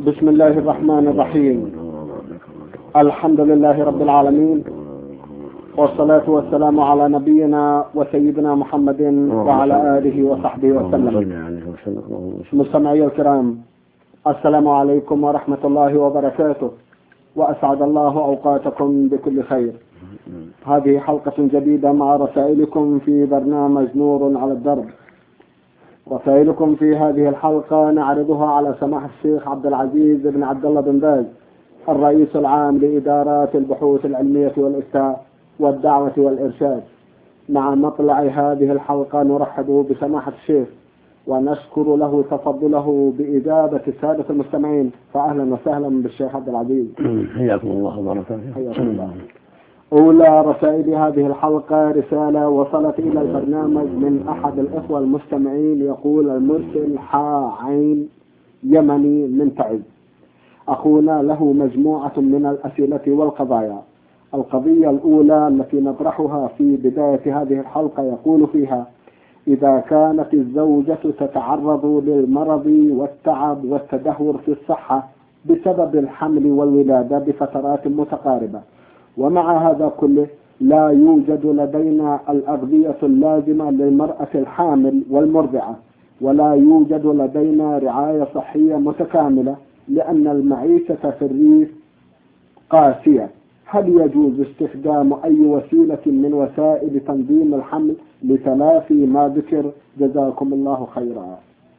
بسم الله الرحمن الرحيم. الحمد لله رب العالمين، والصلاة والسلام على نبينا وسيدنا محمد وعلى آله وصحبه وسلم. مستمعي الكرام، السلام عليكم ورحمة الله وبركاته، وأسعد الله أوقاتكم بكل خير. هذه حلقة جديدة مع رسائلكم في برنامج نور على الدرب. رسائلكم في هذه الحلقة نعرضها على سماحة الشيخ عبد العزيز بن عبد الله بن باز، الرئيس العام لإدارات البحوث العلمية والإفتاء والدعوة والإرشاد. مع مطلع هذه الحلقة نرحب بسماحة الشيخ ونشكر له تفضله بإجابة السادة المستمعين، فأهلا وسهلا بالشيخ عبد العزيز. حياكم الله وبارك فيكم. حياكم الله. أولى رسائل هذه الحلقة رسالة وصلت إلى البرنامج من أحد الإخوة المستمعين، يقول المرسل عين يمني من تعز. أخونا له مجموعة من الأسئلة والقضايا. القضية الأولى التي نطرحها في بداية هذه الحلقة يقول فيها: إذا كانت الزوجة تتعرض للمرض والتعب والتدهور في الصحة بسبب الحمل والولادة بفترات متقاربة، ومع هذا كله لا يوجد لدينا الأغذية اللازمة للمرأة الحامل والمرضعة، ولا يوجد لدينا رعاية صحية متكاملة لأن المعيشة في الريف قاسية، هل يجوز استخدام أي وسيلة من وسائل تنظيم الحمل لتلافي ما ذكر؟ جزاكم الله خيرا.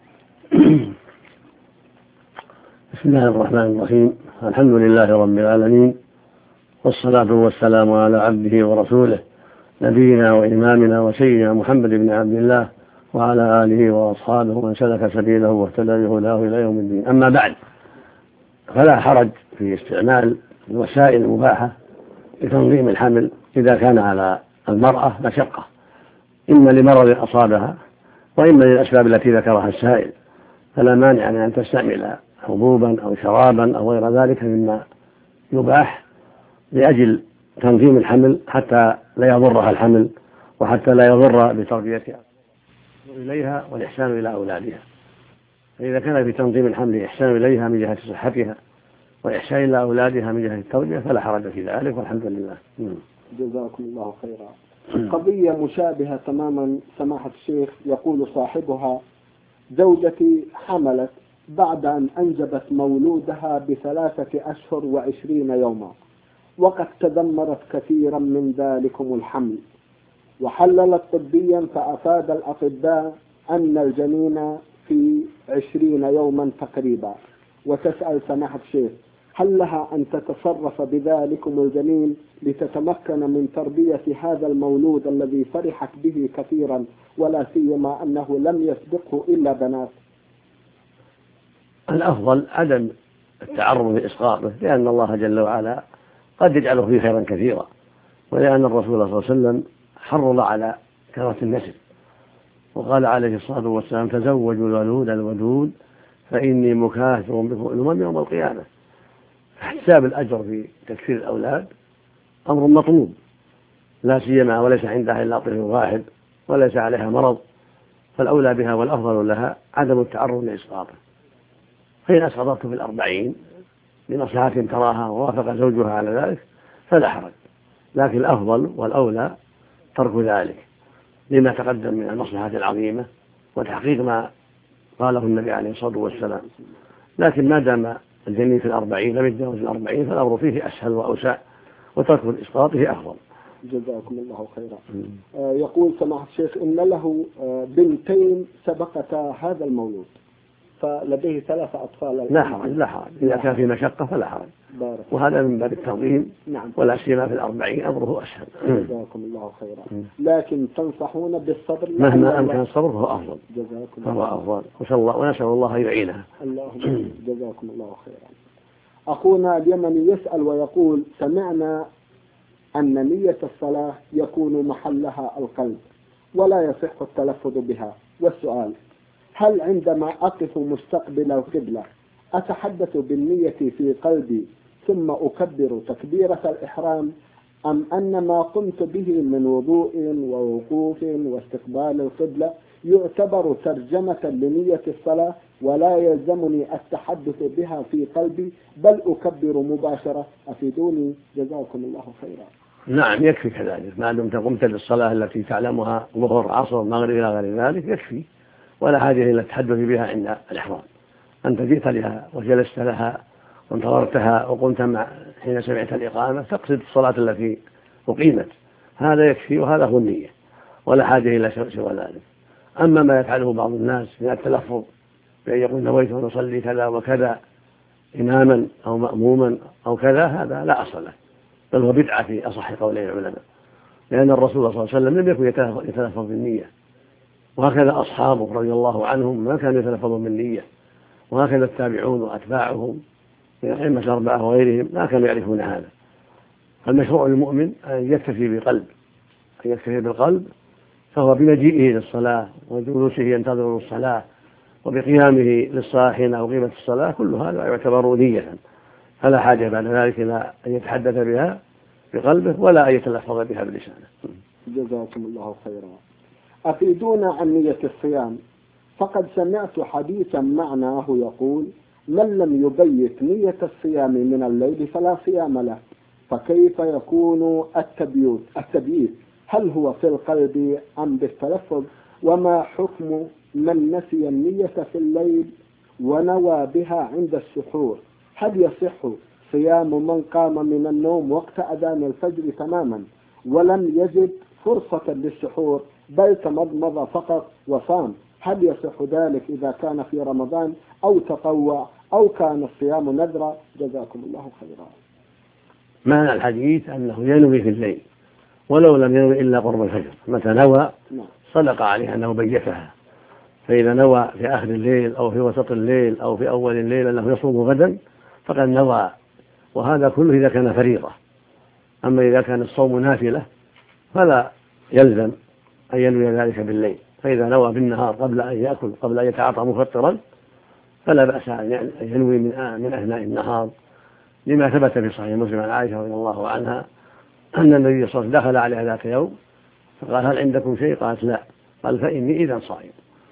بسم الله الرحمن الرحيم. الحمد لله رب العالمين، والصلاة والسلام على عبده ورسوله نبينا وإمامنا وسيدنا محمد بن عبد الله وعلى آله وأصحابه ومن سلك سبيله واهتدى بهداه إلى يوم الدين. أما بعد، فلا حرج في استعمال الوسائل المباحة لتنظيم الحمل إذا كان على المرأة مشقة، إما لمرض أصابها وإما للأسباب التي ذكرها السائل، فلا مانع من أن تستعمل حبوبا أو شرابا أو غير ذلك مما يباح لأجل تنظيم الحمل حتى لا يضرها الحمل وحتى لا يضر بتربيتها إليها والإحسان إلى أولادها. فإذا كان في تنظيم الحمل إحسان إليها من جهة صحتها وإحسان إلى أولادها من جهة التربية فلا حرج في ذلك، والحمد لله. جزاكم الله خيرا. قضية مشابهة تماما سماحة الشيخ، يقول صاحبها: زوجتي حملت بعد أن أنجبت مولودها ب3 أشهر و20 يوما، وقد تدمرت كثيرا من ذلكم الحمل، وحللت طبيا فأفاد الأطباء أن الجنين في 20 يوما تقريبا، وتسأل سماحة الشيخ: هل لها أن تتصرف بذلكم الجنين لتتمكن من تربية هذا المولود الذي فرحت به كثيرا، ولا سيما أنه لم يسبقه إلا بنات؟ الأفضل عدم التعرض لإسقاطه، لأن الله جل وعلا قد يجعله فيه خيرا كثيرا، ولأن الرسول صلى الله عليه وسلم حرض على كثرة النسل، وقال عليه الصلاة والسلام: تزوجوا الولود الودود فإني مكاثر بكم الأمم يوم القيامة. احتساب الأجر في تكثير الأولاد أمر مطلوب، لا سيما وليس عندها إلا طفل واحد وليس عليها مرض، فالأولى بها والأفضل لها عدم التعرض لإسقاطه. فإن أسقطته في 40 لمصلحة تراها ووافق زوجها على ذلك فلا حرج، لكن الأفضل والأولى ترك ذلك لما تقدم من المصلحة العظيمة وتحقيق ما قاله النبي عليه الصلاة والسلام. لكن ما دام الجنين في 40 لم يتجاوز 40 فالأمر فيه أسهل وأوسع، وترك الإسقاط فيه أفضل. جزاكم الله خيرا. يقول سماحة الشيخ: إن له بنتين سبقتا هذا المولود، فلديه 3 أطفال. لا حرج إذا كان في مشقة فلا حرج، وهذا من باب التنظيم. نعم. ولا سيما في 40 أمره أسهل. جزاكم الله خيرا. لكن تنصحون بالصبر مهما أمكن الصبر فهو أفضل. جزاكم الله أفضل، ونسأل الله أن يعينها. اللهم جزاكم الله خيرا. أخونا اليمني يسأل ويقول: سمعنا أن نية الصلاة يكون محلها القلب ولا يصح التلفظ بها، والسؤال: هل عندما أقف مستقبل القبلة أتحدث بالنية في قلبي ثم أكبر تكبيرة الإحرام، أم أن ما قمت به من وضوء ووقوف واستقبال القبلة يعتبر ترجمة لنية الصلاة ولا يلزمني التحدث بها في قلبي بل أكبر مباشرة؟ أفيدوني جزاكم الله خيرا. نعم يكفي كذلك، ما دمت قمت للصلاة التي تعلمها ظهر عصر مغرب إلى غير ذلك يكفي، ولا حاجة إلى التحدث بها عند الإحرام. أنت جئت لها وجلست لها وانتظرتها وقمت حين سمعت الإقامة تقصد الصلاة التي أقيمت، هذا يكفي وهذا هو النية، ولا حاجة إلى سوى ذلك. أما ما يفعله بعض الناس من التلفظ بأن يقول نويت أن أصلي كذا وكذا إماما أو مأموما أو كذا، هذا لا أصل له، بل هو بدعة في أصح قولي العلماء، لأن الرسول صلى الله عليه وسلم لم يكن يتلفظ بالنية، وهكذا أصحابه رضي الله عنهم ما كانوا يتلفظون بالنية، وهكذا التابعون وأتباعهم من الأئمة الأربعة وغيرهم ما كانوا يعرفون هذا. المشروع للمؤمن أن يكتفي بالقلب، فهو بمجيئه للصلاة وجلوسه ينتظر الصلاة وبقيامه للصلاة حين أقيمت الصلاة، كل هذا يعتبر نية، فلا حاجة بعد ذلك إلى أن يتحدث بها بقلبه ولا أن يتلفظ بها بلسانه. جزاكم الله خيرا. أفيدونا عن نية الصيام، فقد سمعت حديثا معناه يقول من لم يبيت نية الصيام من الليل فلا صيام له، فكيف يكون التبييت؟ هل هو في القلب أم بالتلفظ؟ وما حكم من نسي النية في الليل ونوى بها عند السحور؟ هل يصح صيام من قام من النوم وقت أذان الفجر تماما ولم يجد فرصة للسحور بل تمضمض فقط وصام؟ هل يصح ذلك إذا كان في رمضان أو تطوع أو كان الصيام نذرا؟ جزاكم الله خيرا. معنى الحديث أنه ينوي في الليل ولو لم ينوي إلا قرب الفجر، متى نوى صدق عليه أنه بيتها، فإذا نوى في آخر الليل أو في وسط الليل أو في أول الليل أنه يصوم غدا فقد نوى، وهذا كله إذا كان فريضة. أما إذا كان الصوم نافلة فلا يلزم أن ينوي ذلك بالليل، فإذا نوى بالنهار قبل أن يأكل قبل أن يتعاطى مفطرا فلا بأس أن ينوي من أثناء النهار، لما ثبت في صحيح مسلم عن عائشة رضي الله عنها أن النبي صلى الله عليه وسلم دخل عليها ذات يوم فقال هل عندكم شيء؟ قالت لا، قال فإني إذا صائم،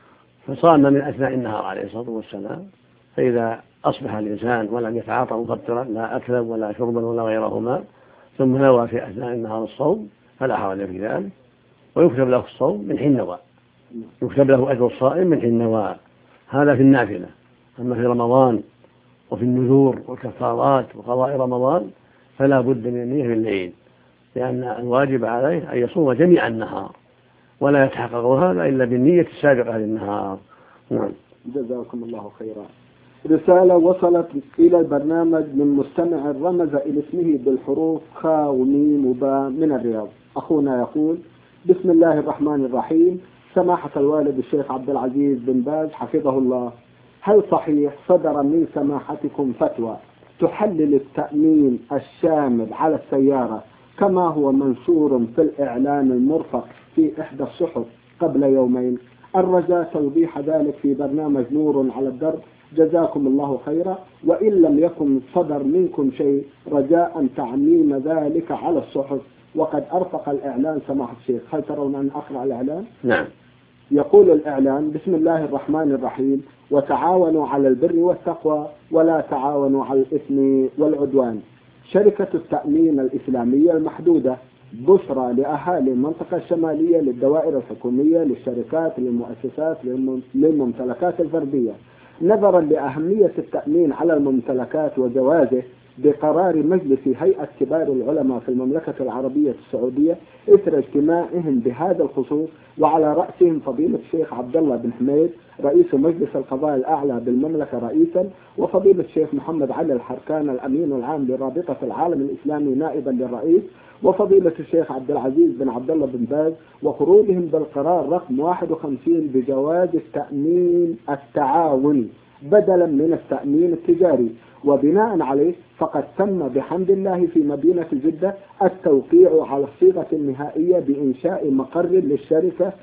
فصام من أثناء النهار عليه الصلاة والسلام. فإذا أصبح الإنسان ولم يتعاطى مفطرا لا أكلا ولا شربا ولا غيرهما ثم نوى في أثناء النهار الصوم فلا حرج في ذلك، ويكتب له الصوم من حين نوى، يكتب له أجر الصائم من حين نوى، هذا في النافلة. أما في رمضان وفي النذور والكفارات وقضاء رمضان فلا بد من النية في الليل، لأن الواجب عليه أن يصوم جميع النهار ولا يتحقق هذا إلا بالنية السابقة للنهار. نعم. جزاكم الله خيرا. رسالة وصلت إلى البرنامج من مستمع رمز إلى اسمه بالحروف خاء وميم وباء من الرياض. أخونا يقول بسم الله الرحمن الرحيم، سماحة الوالد الشيخ عبد العزيز بن باز حفظه الله، هل صحيح صدر من سماحتكم فتوى تحلل التأمين الشامل على السيارة كما هو منشور في الإعلان المرفق في إحدى الصحف قبل يومين؟ الرجاء توضيح ذلك في برنامج نور على الدرب، جزاكم الله خيرا. وإن لم يكن صدر منكم شيء رجاء تعميم ذلك على الصحف، وقد أرفق الإعلان سماحة الشيخ. هل ترون أن أقرأ الإعلان؟ نعم. يقول الإعلان بسم الله الرحمن الرحيم، وتعاونوا على البر والتقوى ولا تعاونوا على الإثم والعدوان. شركة التأمين الإسلامية المحدودة بشرى لأهالي المنطقة الشمالية للدوائر الحكومية للشركات للمؤسسات للممتلكات الفردية، نظرا لأهمية التأمين على الممتلكات وجوازه بقرار مجلس هيئة كبار العلماء في المملكة العربية السعودية إثر اجتماعهم بهذا الخصوص، وعلى رأسهم فضيلة الشيخ عبد الله بن حميد رئيس مجلس القضاء الأعلى بالمملكة رئيسا، وفضيلة الشيخ محمد علي الحركان الأمين العام لرابطة العالم الإسلامي نائبا للرئيس، وفضيلة الشيخ عبد العزيز بن عبد الله بن باز، وخروجهم بالقرار رقم 51 بجواز التأمين التعاوني بدلا من التأمين التجاري. وبناء عليه فقد تم بحمد الله في مدينة جدة التوقيع على الصيغة النهائية بإنشاء مقر للشركة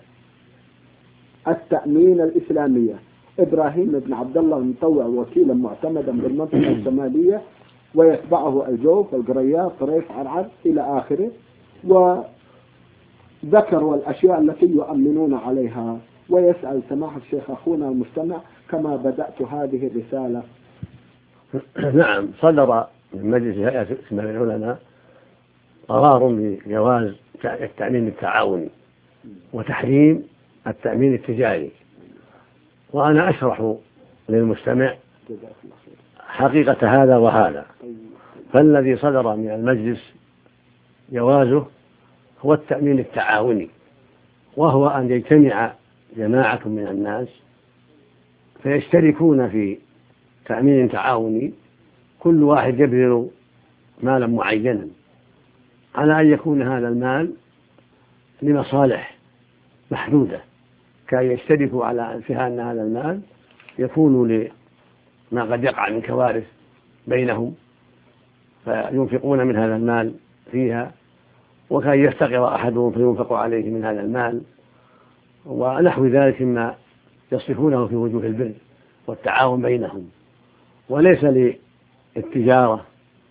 التأمين الإسلامية. إبراهيم بن عبد الله المطوع وكيلا معتمدا بالمنطقة الشمالية، ويتبعه الجوف والقريات طريف عرعر إلى آخره، وذكروا الأشياء التي يؤمنون عليها ويسأل سماحة الشيخ أخونا المستمع كما بدأت هذه الرسالة. نعم، صدر من مجلس هيئة إسماعيل العلماء قرار بجواز التأمين التعاوني وتحريم التأمين التجاري، وأنا أشرح للمستمع حقيقة هذا وهذا. فالذي صدر من المجلس جوازه هو التأمين التعاوني، وهو أن يجتمع جماعة من الناس فيشتركون في تأمين تعاوني، كل واحد يبذل مالا معينا على أن يكون هذا المال لمصالح محدودة، كي يشتركوا على أن هذا المال يكون لما قد يقع من كوارث بينهم فينفقون من هذا المال فيها، وكي يفتقر أحدهم فينفق عليه من هذا المال، ونحو ذلك مما يصرفونه في وجوه البر والتعاون بينهم، وليس للتجارة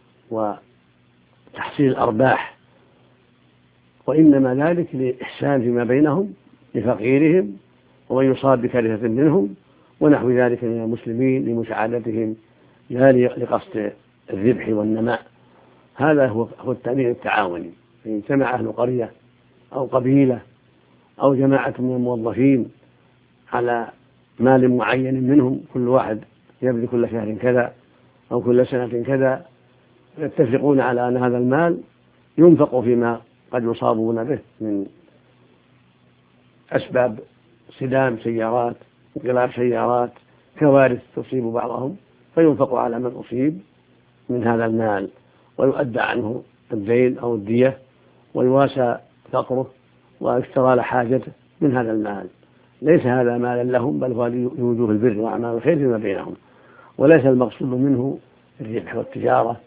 وتحصيل الأرباح، وإنما ذلك لإحسان فيما بينهم لفقيرهم ومن يصاب بكارثة منهم ونحو ذلك من المسلمين لمساعدتهم لا لقصد الربح والنماء. هذا هو التأمين التعاوني. إن اجتمع أهل قرية أو قبيلة أو جماعة من الموظفين على مال معين منهم، كل واحد يبذل كل شهر كذا أو كل سنة كذا، يتفقون على أن هذا المال ينفق فيما قد يصابون به من أسباب صدام سيارات، انقلاب سيارات، كوارث تصيب بعضهم، فينفق على من أصيب من هذا المال ويؤدى عنه الدين أو الدية ويواسى فقره ويشترى له حاجته من هذا المال. ليس هذا مالا لهم، بل هو لوجوه البر وأعمال الخير فيما بينهم، وليس المقصود منه الربح والتجارة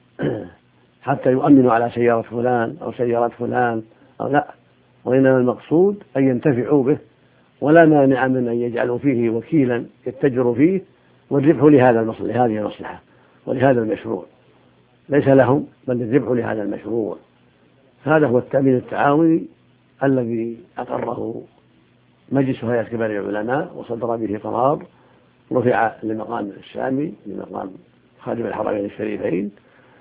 حتى يؤمنوا على سيارة فلان أو سيارة فلان أو لا، وإنما المقصود أن ينتفعوا به، ولا مانع من أن يجعلوا فيه وكيلا يتجر فيه والربح لهذه المصلحة ولهذا المشروع، ليس لهم بل الربح لهذا المشروع. هذا هو التأمين التعاوني الذي أقره مجلس هيئة كبار العلماء وصدر به قرار رفع لمقام السامي لمقام خادم الحرمين الشريفين،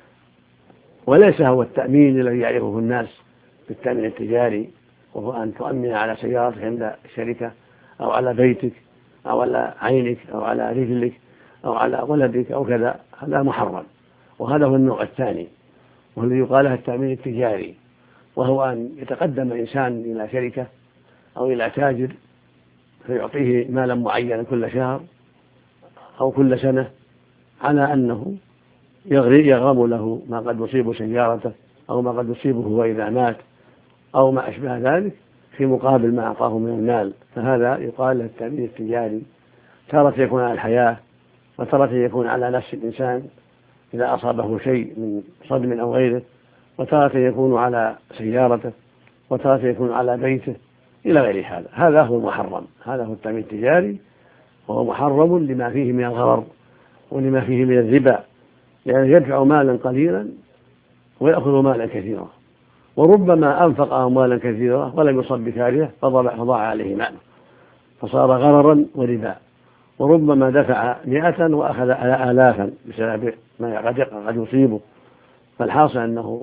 وليس هو التأمين الذي يعرفه الناس بالتأمين التجاري، وهو أن تؤمن على سيارتك عند الشركة أو على بيتك أو على عينك أو على رجلك أو على ولدك أو كذا. هذا محرم، وهذا هو النوع الثاني والذي يقال له التأمين التجاري، وهو أن يتقدم إنسان إلى شركة أو إلى تاجر فيعطيه مالا معينا كل شهر أو كل سنة على أنه يغرم له ما قد يصيب سيارته أو ما قد يصيبه هو إذا مات أو ما أشبه ذلك في مقابل ما أعطاه من المال. فهذا يقال له التأمين التجاري، تارة يكون على الحياة وتارة يكون على نفس الإنسان إذا أصابه شيء من صدم أو غيره، وتارة يكون على سيارته، وتارة يكون على بيته إلى غير هذا. هذا هو المحرم، هذا هو التأمين التجاري، وهو محرم لما فيه من الغرر ولما فيه من الربا، يعني يدفع مالا قليلا ويأخذ مالا كثيرا، وربما أنفق أموالا كثيرة ولم يصب بكارثة فضاع عليه ماله فصار غررا وربا، وربما دفع 100 وأخذ آلافا بسبب ما قد يصيبه. فالحاصل أنه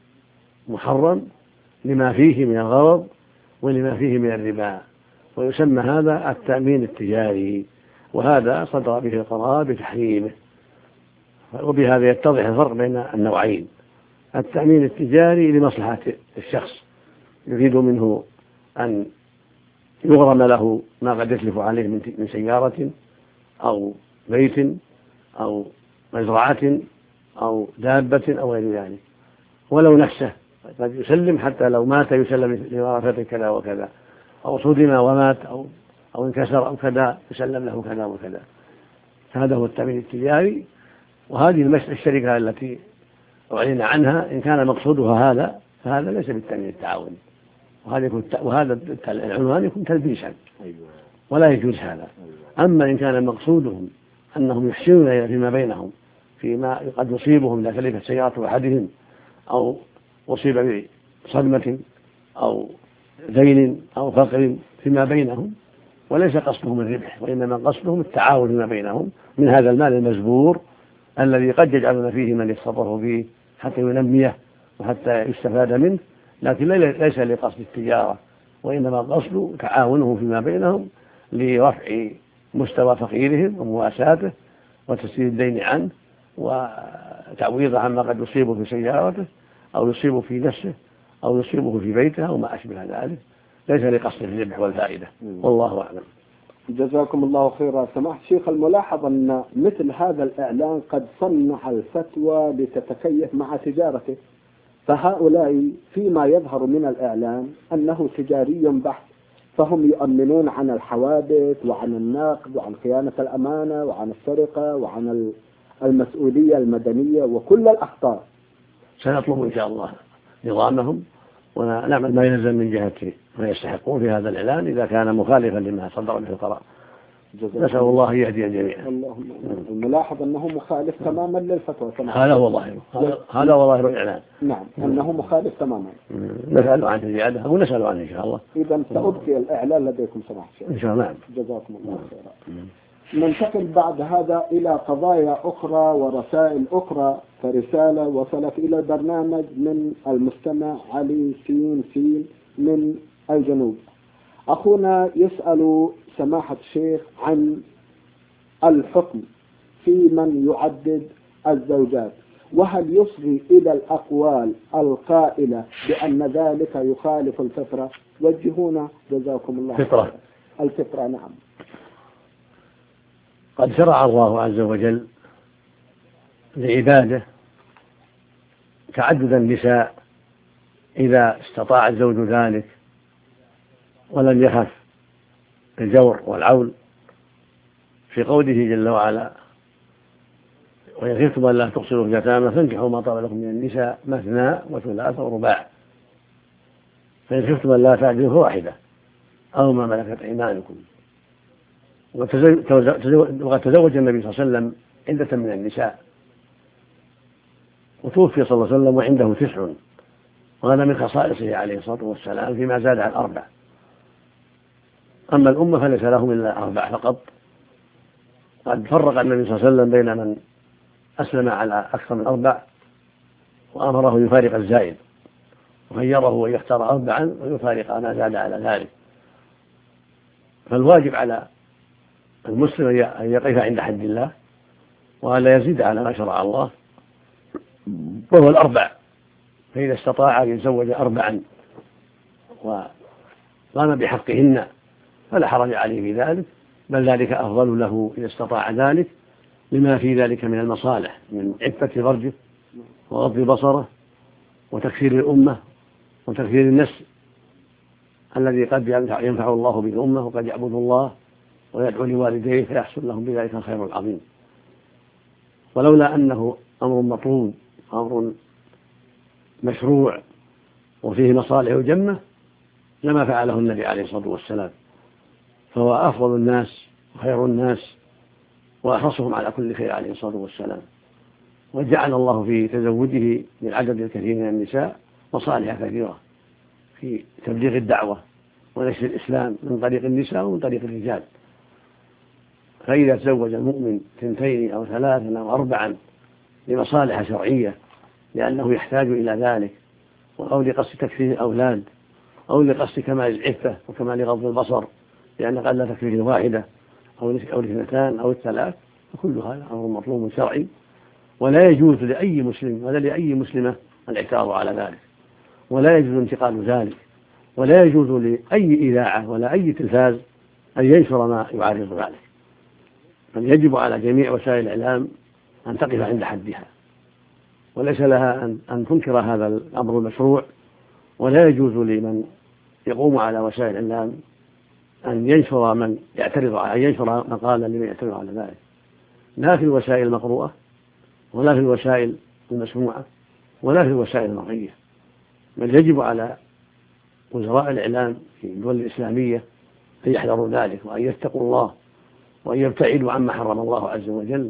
محرم لما فيه من الغرض ولما فيه من الربا، ويسمى هذا التأمين التجاري، وهذا صدر به القرار بتحريمه. وبهذا يتضح الفرق بين النوعين: التأمين التجاري لمصلحة الشخص يريد منه أن يغرم له ما قد يتلف عليه من سيارة أو بيت أو مزرعة أو دابة أو غير ذلك، ولو نفسه قد يسلم، حتى لو مات يسلم لورثته كذا وكذا، أو صدم ومات أو انكسر أو كذا يسلم له كذا وكذا. هذا هو التأمين التجاري. وهذه الشركة التي أعلن عنها إن كان مقصودها هذا فهذا ليس بالتأمين التعاوني، وهذا العنوان يكون تلبيسا ولا يجوز هذا. أما إن كان مقصودهم أنهم يحسنون فيما بينهم فيما قد يصيبهم إذا تلفت سيارة أحدهم أو أصيب بصدمة أو دين أو فقر فيما بينهم، وليس قصدهم الربح، وإنما قصدهم التعاون فيما بينهم من هذا المال المزبور الذي قد يجعلون فيه من يتصرف فيه حتى ينميه وحتى يستفاد منه، لكن ليس لقصد التجارة، وإنما قصد تعاونهم فيما بينهم لرفع مستوى فقيرهم ومواساته وتسديد الدين عنه وتعويضه عما قد يصيبه في سيارته أو يصيبه في نفسه أو يصيبه في بيته أو ما أشبه ذلك، ليس لقصد الربح والفائدة. والله أعلم. جزاكم الله خيرا. سماحة الشيخ، الملاحظ أن مثل هذا الإعلان قد صنع الفتوى لتتكيف مع تجارته، فهؤلاء فيما يظهر من الإعلان أنه تجاري بحت، فهم يؤمنون عن الحوادث وعن النقد وعن خيانة الأمانة وعن السرقة وعن المسؤولية المدنية وكل الأخطار. سنطلب إن شاء الله نظامهم ونعمل ما يلزم من جهة ما يستحقون في هذا الإعلان إذا كان مخالفا لما صدر به القرار. نسأل الله أن يهدي الجميع. اللهم الملاحظ أنه مخالف تماما للفتوى. هذا هو ظاهره، هذا هو ظاهر الإعلان. نعم، أنه مخالف تماما. نسأل عنه زيادة ونسأل عنه إن شاء الله. إذا سأبقي الإعلان لديكم سماحة الشيخ. إن شاء الله. نعم. جزاكم الله خيرا. ننتقل بعد هذا إلى قضايا أخرى ورسائل أخرى. فرسالة وصلت إلى البرنامج من المستمع علي سين من الجنوب. أخونا يسأل سماحة الشيخ عن الحكم في من يعدد الزوجات، وهل يصغي إلى الأقوال القائلة بأن ذلك يخالف الفطرة؟ وجهونا جزاكم الله خيرا. الفطرة نعم. قد شرع الله عز وجل لعباده تعدد النساء إذا استطاع الزوج ذلك ولم يخف الجور والعول، في قوله جل وعلا: وإن خفتم ألا تقصروا في اليتامى فانكحوا ما طاب لكم من النساء مثنى وثلاث ورباع، فإن خفتم ألا تعدلوا فواحدة أو ما ملكت أيمانكم. وقد تزوج النبي صلى الله عليه وسلم عدة من النساء، وتوفي صلى الله عليه وسلم وعنده 9، وهذا من خصائصه عليه الصلاة والسلام فيما زاد عن 4. أما الأمة فليس لهم إلا 4 فقط. قد فرق النبي صلى الله عليه وسلم بين من أسلم على أكثر من 4 وأمره يفارق الزائد، وخيره أن يختار 4 ويفارق ما زاد على ذلك. فالواجب على المسلم أن يقف عند حد الله وألا يزيد على ما شرع الله، وهو 4. فإذا استطاع أن يتزوج 4 وقام بحقهن فلا حرج عليه في ذلك، بل ذلك أفضل له إذا استطاع ذلك، لما في ذلك من المصالح من عفة فرجه وغض بصره وتكثير الأمة وتكثير النسل الذي قد ينفع الله به الأمة، وقد يعبد الله ويدعو لوالديه فيحصل لهم بذلك الخير العظيم. ولولا أنه أمر مطلوب أمر مشروع وفيه مصالح جمة لما فعله النبي عليه الصلاة والسلام، فهو أفضل الناس وخير الناس وأحرصهم على كل خير عليه الصلاة والسلام. وجعل الله في تزوجه للعدد الكثير من النساء مصالح كثيرة في تبليغ الدعوة ونشر الإسلام من طريق النساء ومن طريق الرجال. فإذا تزوج المؤمن 2 أو 3 أو 4 لمصالح شرعية لأنه يحتاج إلى ذلك، أو لقصد تكفير الأولاد، أو لقصد كمال العفة وكمال غض البصر لأن قد تكفيه 1 أو 2 أو 3، فكل هذا أمر مطلوب شرعي، ولا يجوز لأي مسلم ولا لأي مسلمة الاعتراض على ذلك، ولا يجوز انتقال ذلك، ولا يجوز لأي إذاعة ولا أي تلفاز أن ينشر ما يعارض ذلك. بل يجب على جميع وسائل الإعلام أن تقف عند حدها، وليس لها أن تنكر هذا الأمر المشروع، ولا يجوز لمن يقوم على وسائل الإعلام أن ينشر من يعترض أن ينشر مقالا لمن يعترض على ذلك، لا في الوسائل المقروءة ولا في الوسائل المسموعة ولا في الوسائل المرئية. بل يجب على وزراء الإعلام في الدول الإسلامية أن يحذروا ذلك وأن يتقوا الله وأن يبتعدوا عما حرم الله عز وجل.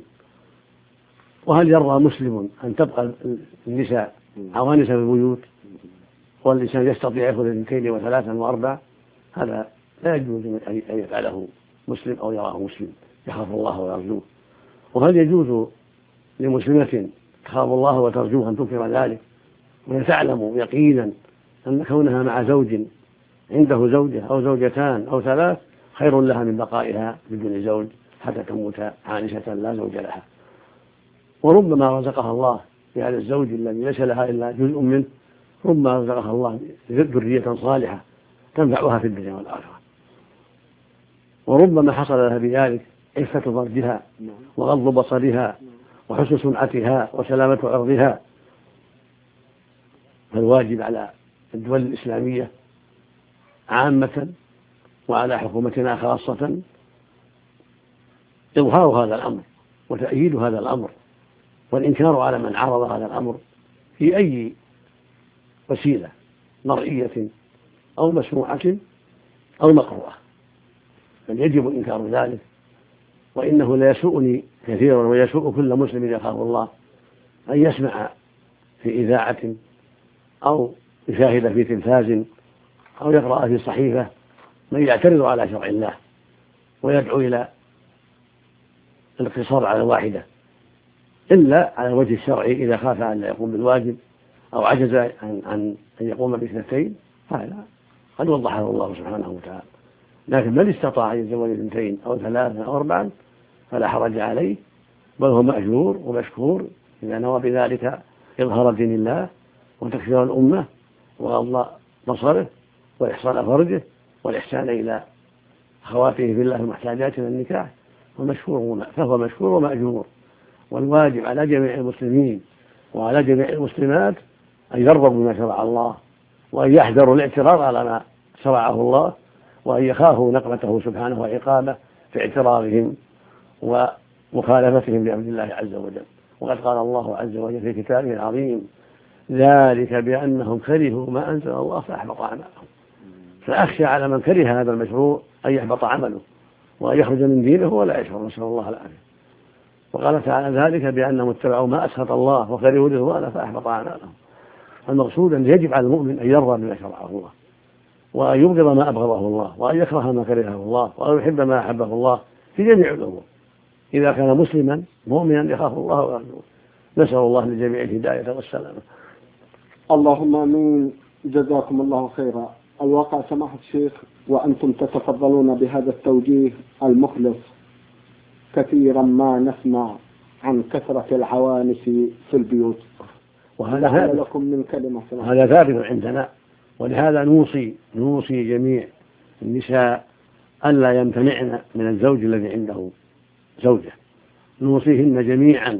وهل يرضى مسلم أن تبقى النساء عوانس في البيوت والإنسان يستطيع يأخذ 2 و3 و4؟ هذا لا يجوز أن يفعله مسلم أو يراه مسلم يخاف الله ويرجوه. وهل يجوز لمسلمة تخاف الله وترجوه أن تنكر ذلك وهي تعلم يقينا أن كونها مع زوج عنده زوجة أو زوجتان أو ثلاث خير لها من بقائها بدون زوج حتى تموت عانسة لا زوج لها؟ وربما رزقها الله بهذا الزوج الذي ليس لها إلا جزء منه، ربما رزقها الله ذرية صالحة تنفعها في الدنيا والآخرة، وربما حصل لها بذلك عفة فرجها وغض بصرها وحسن سمعتها وسلامة عرضها. فالواجب على الدول الإسلامية عامة وعلى حكومتنا خاصة إظهار هذا الأمر وتأييد هذا الأمر والإنكار على من عرض هذا الأمر في أي وسيلة مرئية أو مسموعة أو مقروءة، بل يجب إنكار ذلك. وإنه لا يسوءني كثيرا ويسوء كل مسلم يخاف الله أن يسمع في إذاعة أو يشاهد في تلفاز أو يقرأ في صحيفة من يعترض على شرع الله ويدعو إلى الاقتصار على الواحدة إلا على الوجه الشرعي إذا خاف أن لا يقوم بالواجب أو عجز عن أن يقوم باثنتين، هذا قد وضحه الله سبحانه وتعالى. لكن من استطاع أن يتزوج اثنتين أو ثلاثة أو أربعا فلا حرج عليه، بل هو مأجور ومشكور إذا نوى بذلك إظهار دين الله وتكفير الأمة وغض بصره وإحصان فرجه والإحسان إلى أخواته في الله المحتاجات إلى النكاح، فهو مشكور ومأجور. والواجب على جميع المسلمين وعلى جميع المسلمات أن يرضوا بما شرع الله وأن يحذروا الاعتراض على ما شرعه الله وأن يخافوا نقمته سبحانه وعقابه في اعتراضهم ومخالفتهم لأمر الله عز وجل. وقد قال الله عز وجل في كتابه العظيم: ذلك بأنهم كرهوا ما أنزل الله فأحبط أعمالهم. فأخشى على من كره هذا المشروع أن يحبط عمله وأن يخرج من دينه ولا يشعر، نسأل الله العافية. وقال تعالى: ذلك بأنهم اتبعوا ما أسخط الله وكرهوا رضوانه فأحبط أعمالهم. المقصود أن يجب على المؤمن أن يرضى بما شرعه الله وأن يبغض ما أبغضه الله وأن يكره ما كرهه الله وأن يحب ما أحبه الله في جميع الأمور إذا كان مسلما مؤمنا يخاف الله ويرجوه. نسأل الله للجميع الهداية والسلامة. اللهم آمين. جزاكم الله خيرا. الواقع سماحة الشيخ وأنتم تتفضلون بهذا التوجيه المخلص كثيرا ما نسمع عن كثرة العوانس في البيوت، وهذا لكم من كلمة سماحة. هذا ثابت عندنا، ولهذا نوصي جميع النساء ألا يمتنعن من الزوج الذي عنده زوجة. نوصيهن جميعا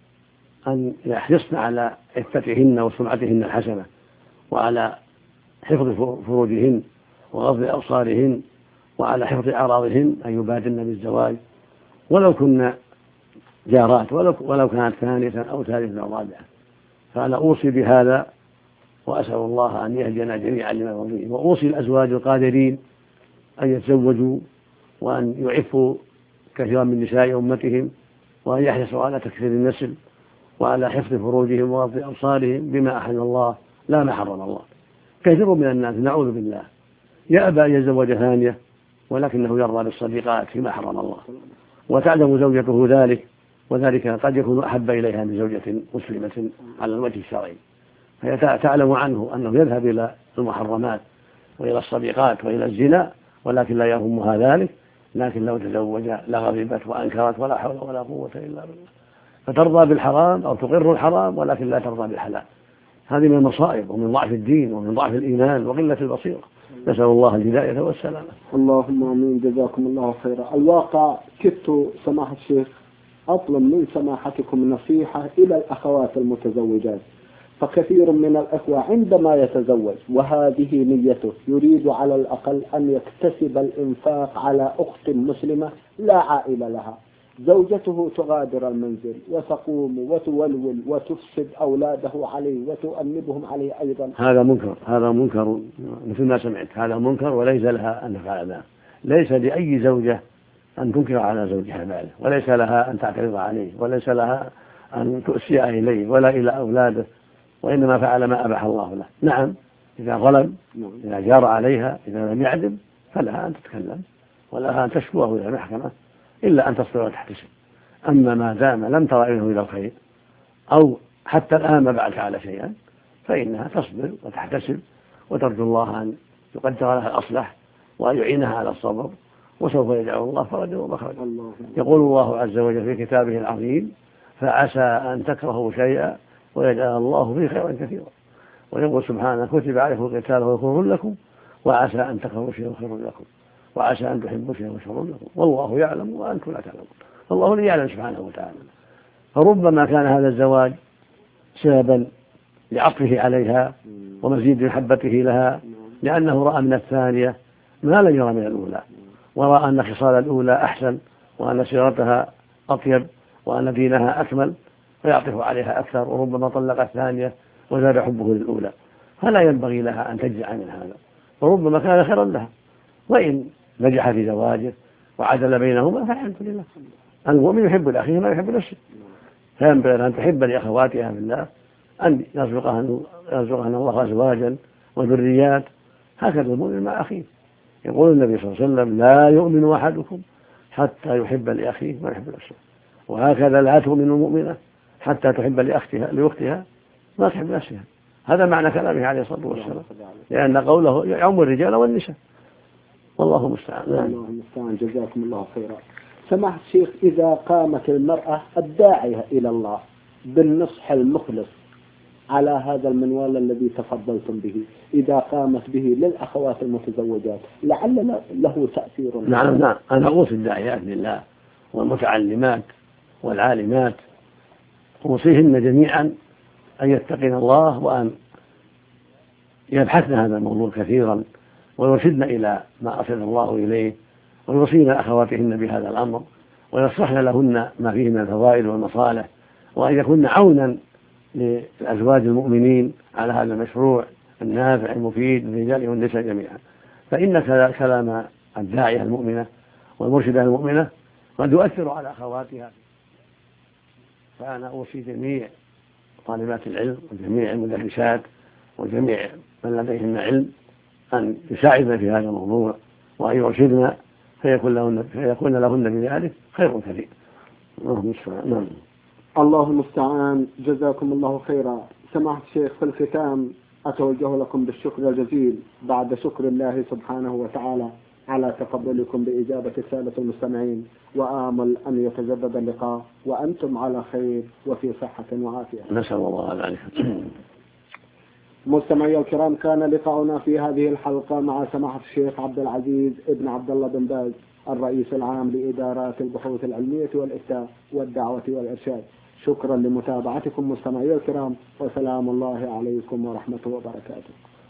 أن يحرصن على عفتهن وسمعتهن الحسنة وعلى حفظ فروجهن وغض أبصارهن وعلى حفظ أعراضهن، أن يبادرن بالزواج ولو كنا جارات ولو كانت ثانية أو ثالثة أو رابعة. فأنا أوصي بهذا وأسأل الله أن يهدينا جميعا لما يرضيه. وأوصي الأزواج القادرين أن يتزوجوا وأن يعفوا كثيرا من نساء أمتهم وأن يحرصوا على تكثير النسل وعلى حفظ فروجهم وغض أبصارهم بما أحل الله لا ما حرم الله. كثير من الناس نعوذ بالله يأبى أن يتزوج ثانية ولكنه يرضى بالصديقات فيما حرم الله، وتعلم زوجته ذلك، وذلك قد يكون أحب إليها من زوجة مسلمة على الوجه الشرعي، فهي تعلم عنه أنه يذهب إلى المحرمات وإلى الصديقات وإلى الزنا ولكن لا يهمها ذلك. لكن لو تزوج لغضبت وأنكرت ولا حول ولا قوة إلا بالله. فترضى بالحرام أو تقر الحرام ولكن لا ترضى بالحلال. هذه من المصائب ومن ضعف الدين ومن ضعف الإيمان وقلة البصيرة. نسأل الله الهداية والسلامة. اللهم آمين. جزاكم الله خيرا. الواقع كدت سماحة الشيخ أطلب من سماحتكم نصيحة إلى الأخوات المتزوجات، فكثير من الأخوة عندما يتزوج وهذه نيته يريد على الأقل أن يكتسب الإنفاق على أخت مسلمة لا عائلة لها، زوجته تغادر المنزل وتقوم وتولول وتفسد أولاده عليه وتؤنبهم عليه أيضا. هذا منكر مثل ما سمعت، هذا منكر وليس لها أن تفعل ذلك. ليس لأي زوجة أن تنكر على زوجها بعده، وليس لها أن تعترض عليه، وليس لها أن تؤسي إليه ولا إلى أولاده، وإنما فعل ما أباح الله له. نعم إذا ظلم، إذا جار عليها، إذا لم يعدل فلها أن تتكلم ولها أن تشكوه إلى المحكمة إلا أن تصبر وتحتسب. أما ما دام لم ترى منه إلى الخير أو حتى الآن ما بعد فعل شيئا فإنها تصبر وتحتسب وترجو الله أن يقدر لها الأصلح وأن يعينها على الصبر، وسوف يجعل الله فرجا ومخرجا. يقول الله عز وجل في كتابه العظيم: فعسى أن تكرهوا شيئا ويجعل الله فيه خيرا كثيرا. ويقول سبحانه: كتب عليكم القتال وهو كره لكم وعسى أن تكرهوا شيئا خير لكم وعسى أن تحبوا شيئا شر لكم والله يعلم وأنتم لا تعلمون. الله الذي يعلم سبحانه وتعالى. فربما كان هذا الزواج سببا لعطفه عليها ومزيد محبته لها، لأنه رأى من الثانية ما لم يرى من الأولى، ورأى أن خصال الأولى أحسن وأن سيرتها أطيب وأن دينها أكمل فيعطف عليها أكثر، وربما طلق الثانية وزاد حبه للأولى. فلا ينبغي لها أن تجزع من هذا، وربما كان خيرا لها. وإن نجح في زواجه وعدل بينهما فالحمد لله. المؤمن يحب لأخيه ما يحب نفسه، فينبغي أن تحب لأخواتها بالله أن يرزقهن الله أزواجا وذريات. هكذا المؤمن مع أخيه. يقول النبي صلى الله عليه وسلم: لا يؤمن أحدكم حتى يحب لأخيه ما يحب نفسه. وهكذا لا تؤمن المؤمنة حتى تحب لأختها ما تحب نفسها. هذا معنى كلامه عليه الصلاة والسلام، لأن قوله يعم الرجال والنساء. والله المستعان. الله المستعان. جزاكم الله خيرا. سماحة الشيخ، إذا قامت المرأة الداعية إلى الله بالنصح المخلص على هذا المنوال الذي تفضلتم به، إذا قامت به للأخوات المتزوجات لعل له تأثير؟ نعم. أنا أوصي الداعيات لله والمتعلمات والعالمات، أوصيهن جميعا أن يتقين الله وأن يبحثن هذا الموضوع كثيرا ويرشدن إلى ما أرشد الله إليه، ويوصين أخواتهن بهذا الأمر ويصلحن لهن ما فيه من الفضائل والمصالح، وأن يكون عونا لأزواج المؤمنين على هذا المشروع النافع المفيد للرجال والنساء جميعا. فإن كلام الداعية المؤمنة والمرشدة المؤمنة قد يؤثر على أخواتها. فأنا أوصي جميع طالبات العلم وجميع المدرسات وجميع من لديهن علم أن يساعدن في هذا الموضوع وأن يرشدن فيكون لهن بذلك خير كثير. نعم. الله المستعان. جزاكم الله خيرا. سماحة الشيخ، في الختام أتوجه لكم بالشكر الجزيل بعد شكر الله سبحانه وتعالى على تقبلكم بإجابة السادة المستمعين، وآمل أن يتجدد اللقاء وأنتم على خير وفي صحة وعافية. نسأل الله ذلك. مستمعي الكرام، كان لقاؤنا في هذه الحلقة مع سماحة الشيخ عبد العزيز ابن عبد الله بن باز، الرئيس العام لإدارات البحوث العلمية والإفتاء والدعوة والإرشاد. شكرا لمتابعتكم مستمعي الكرام، وسلام الله عليكم ورحمة وبركاته.